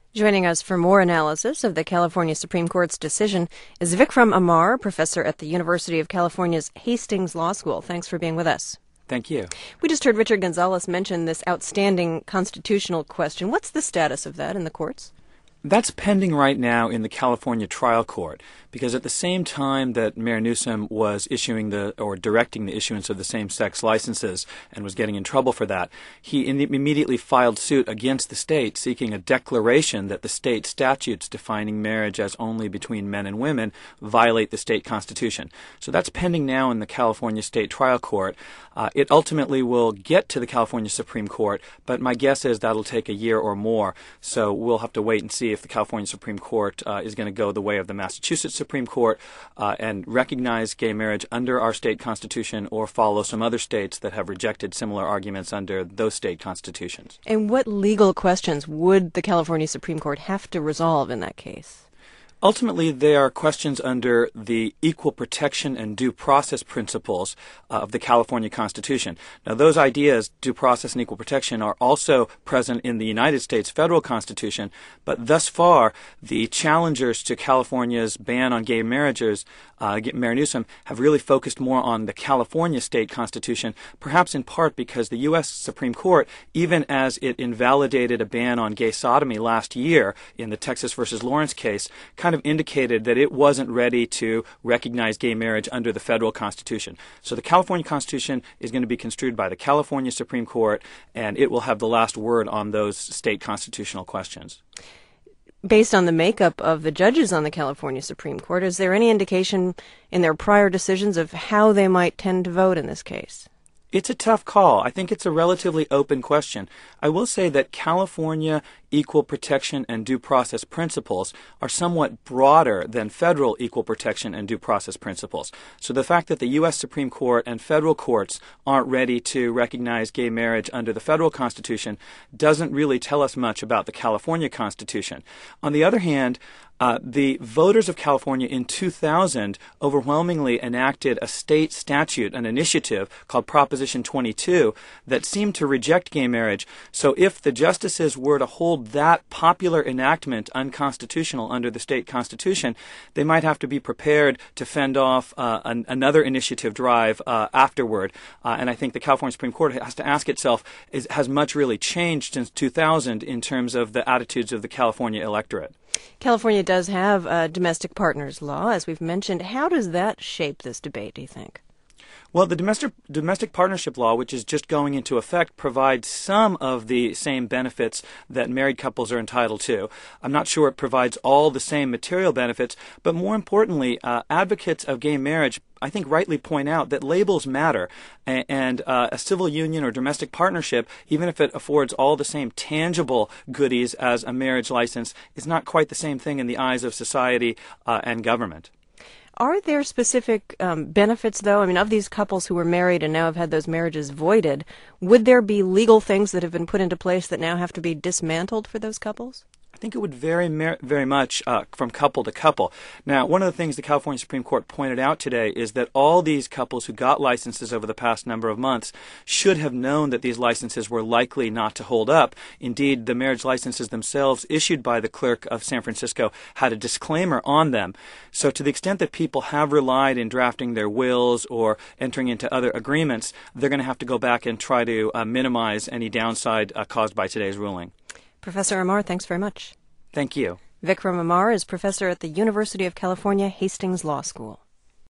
Joining us for more analysis of the California Supreme Court's decision is Vikram Amar, professor at the University of California's Hastings Law School. Thanks for being with us. Thank you. We just heard Richard Gonzalez mention this outstanding constitutional question. What's the status of that in the courts? That's pending right now in the California trial court, because at the same time that Mayor Newsom was directing the issuance of the same-sex licenses and was getting in trouble for that, he immediately filed suit against the state seeking a declaration that the state statutes defining marriage as only between men and women violate the state constitution. So that's pending now in the California state trial court. It ultimately will get to the California Supreme Court, but my guess is that'll take a year or more, so we'll have to wait and see if the California Supreme Court is going to go the way of the Massachusetts Supreme Court and recognize gay marriage under our state constitution or follow some other states that have rejected similar arguments under those state constitutions. And what legal questions would the California Supreme Court have to resolve in that case? Ultimately, they are questions under the equal protection and due process principles of the California Constitution. Now, those ideas, due process and equal protection, are also present in the United States federal Constitution, but thus far, the challengers to California's ban on gay marriages, Mayor Newsom, have really focused more on the California state constitution, perhaps in part because the U.S. Supreme Court, even as it invalidated a ban on gay sodomy last year in the Texas versus Lawrence case, kind of indicated that it wasn't ready to recognize gay marriage under the federal Constitution. So the California Constitution is going to be construed by the California Supreme Court, and it will have the last word on those state constitutional questions. Based on the makeup of the judges on the California Supreme Court, is there any indication in their prior decisions of how they might tend to vote in this case? It's a tough call. I think it's a relatively open question. I will say that California equal protection and due process principles are somewhat broader than federal equal protection and due process principles. So the fact that the U.S. Supreme Court and federal courts aren't ready to recognize gay marriage under the federal Constitution doesn't really tell us much about the California Constitution. On the other hand, the voters of California in 2000 overwhelmingly enacted a state statute, an initiative called Proposition 22, that seemed to reject gay marriage. So if the justices were to hold that popular enactment unconstitutional under the state constitution, they might have to be prepared to fend off another initiative drive afterward. And I think the California Supreme Court has to ask itself, has much really changed since 2000 in terms of the attitudes of the California electorate? California does have a domestic partners law, as we've mentioned. How does that shape this debate, do you think? Well, the domestic partnership law, which is just going into effect, provides some of the same benefits that married couples are entitled to. I'm not sure it provides all the same material benefits, but more importantly, advocates of gay marriage, I think, rightly point out that labels matter, and a civil union or domestic partnership, even if it affords all the same tangible goodies as a marriage license, is not quite the same thing in the eyes of society and government. Are there specific benefits, though? I mean, of these couples who were married and now have had those marriages voided, would there be legal things that have been put into place that now have to be dismantled for those couples? I think it would vary very much from couple to couple. Now, one of the things the California Supreme Court pointed out today is that all these couples who got licenses over the past number of months should have known that these licenses were likely not to hold up. Indeed, the marriage licenses themselves issued by the clerk of San Francisco had a disclaimer on them. So to the extent that people have relied in drafting their wills or entering into other agreements, they're going to have to go back and try to minimize any downside caused by today's ruling. Professor Amar, thanks very much. Thank you. Vikram Amar is professor at the University of California, Hastings Law School.